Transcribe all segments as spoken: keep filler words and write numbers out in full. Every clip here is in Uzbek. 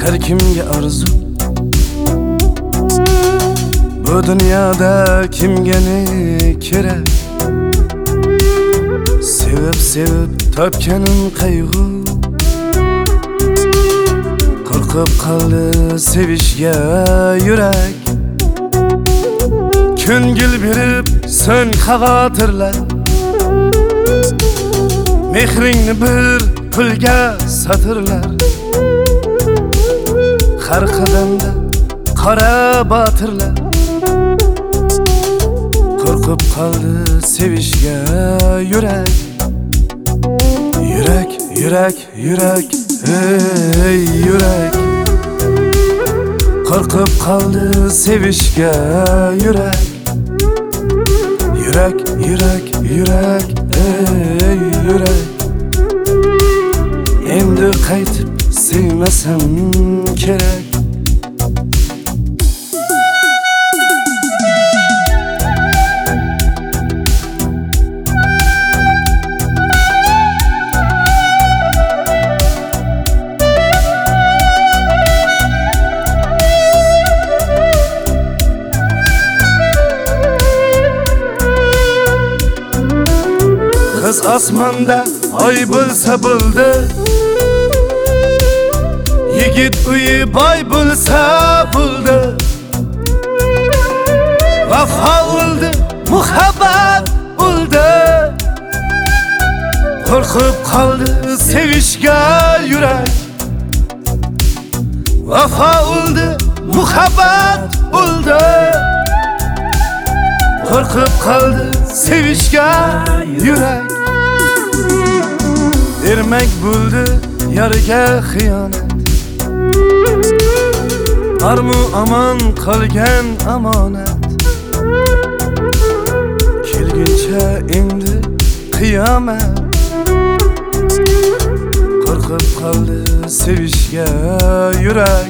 har kimga arzu. Bu dunyoda kimga ne kerak? Sevib sevib topganim qayg'u. Qo'rqib qoldi sevishga yurak. Ko'ngil berib so'ng xavotirlar. Mehringni bir pulga satırlar. Har qadamda qora botirlar. Qo'rqib qoldi sevishga yurak. Yurak, yurak, yurak, ey yurak. Qo'rqib qoldi sevishga yurak. Yurak, yurak, yurak, ey yurak. Endi qaytib sevmasam kerak. Kız osmonda oy bo'lsa bo'ldi. Yigit uyi boy bo'lsa bo'ldi. Vafo o'ldi, muhabbat o'ldi. Qo'rqib qoldi sevishga yurak. Vafo o'ldi, muhabbat o'ldi. Qo'rqib qoldi sevishga yurak. Ermak bo'ldi yarga xiyonat. Armu aman qolgan amonat. Kelguncha endi qiyomat. Qo'rqib qoldi sevishga yurak.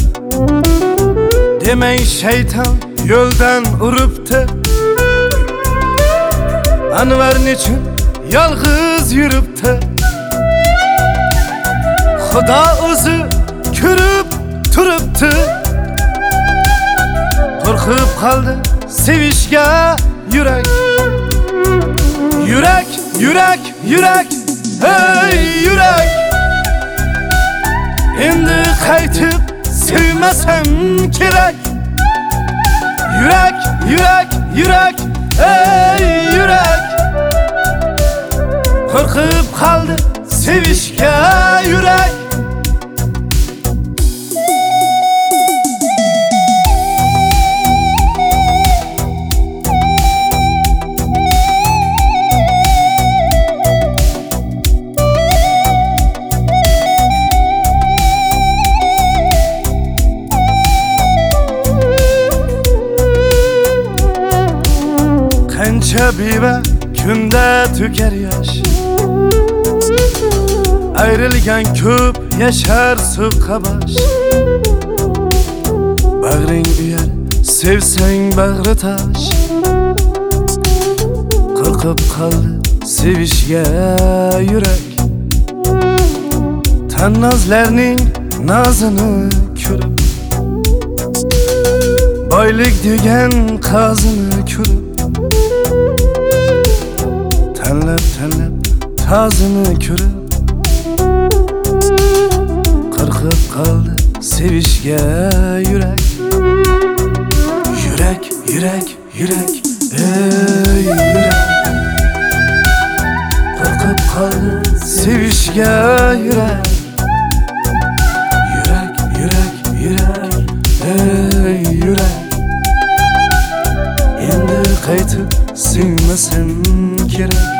Demang shayton yo'ldan uribdi. Anvar nechun yolg'iz yuribdi. Xudo o'zi ko'rib turibdi. Qo'rqib qoldi sevishga yurak. Yurak, yurak, yurak, ey yurak. Endi qaytib sevmasam kerak. Yurak, yurak, yurak, ey yurak. Qo'rqib qoldi sevishga yurak. Qancha beva kunda to'kar yosh. Ayrilgan ko'p yashar so'qqabosh. Bag'ring uyar sevsang bag'ri tosh. Qo'rqib qoldi sevishga yurak. Tannozlarning nozini ko'rib, boylik degan qozini ko'rib, tanlab tanlab tozini ko'rib, qo'rqib qoldi sevishga yurak. Yurak, yurak, yurak, ey yurak. Qo'rqib qoldi sevishga yurak. Yurak, yurak, yurak, ey yurak. Endi qaytib sevmasam kerak.